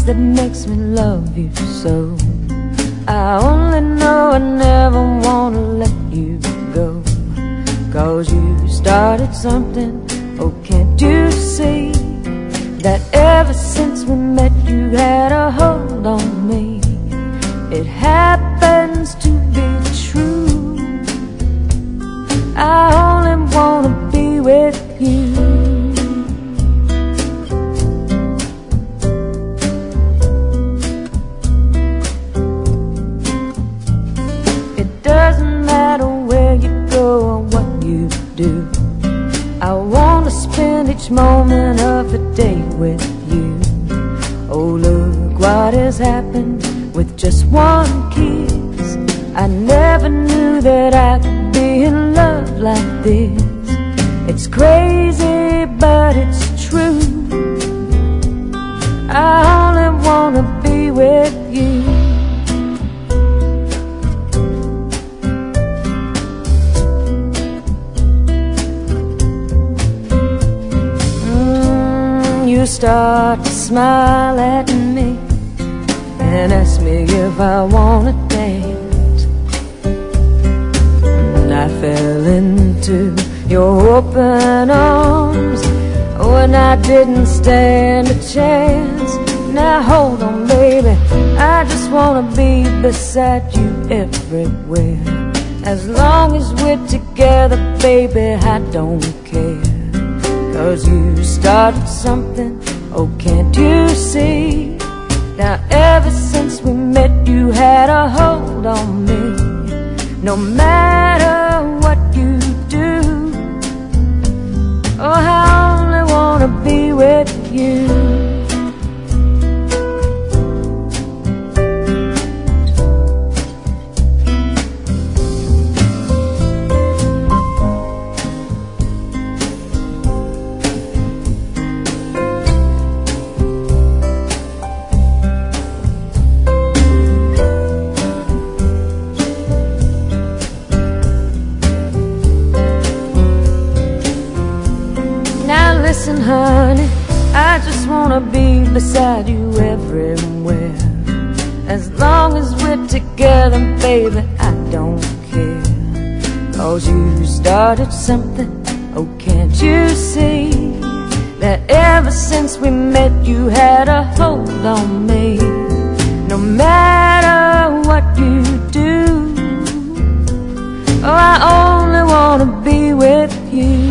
that makes me love you so. I only know I never wanna let you go, 'cause you started something, oh can't you see that ever since we met you had a hold on me. It happens to be true, I only wanna be with you. It doesn't matter where you go or what you do, I wanna spend each moment of the day with you. Oh look what has happened with just one kiss. I never knew that I could be in love like this. It's crazy but it's true, I only wanna be with you. You start to smile at me and ask me if I wanna dance, and I fell into your open arms when I didn't stand a chance. Now hold on baby, I just wanna be beside you everywhere. As long as we're together baby I don't care, 'cause you started something, oh can't you see. Now ever since we met you had a hold on me. No matter what you do, oh I only wanna be with you. Listen honey, I just wanna be beside you everywhere. As long as we're together baby I don't care, 'cause you started something, oh can't you see that ever since we met you had a hold on me. No matter what you do, oh I only wanna be with you.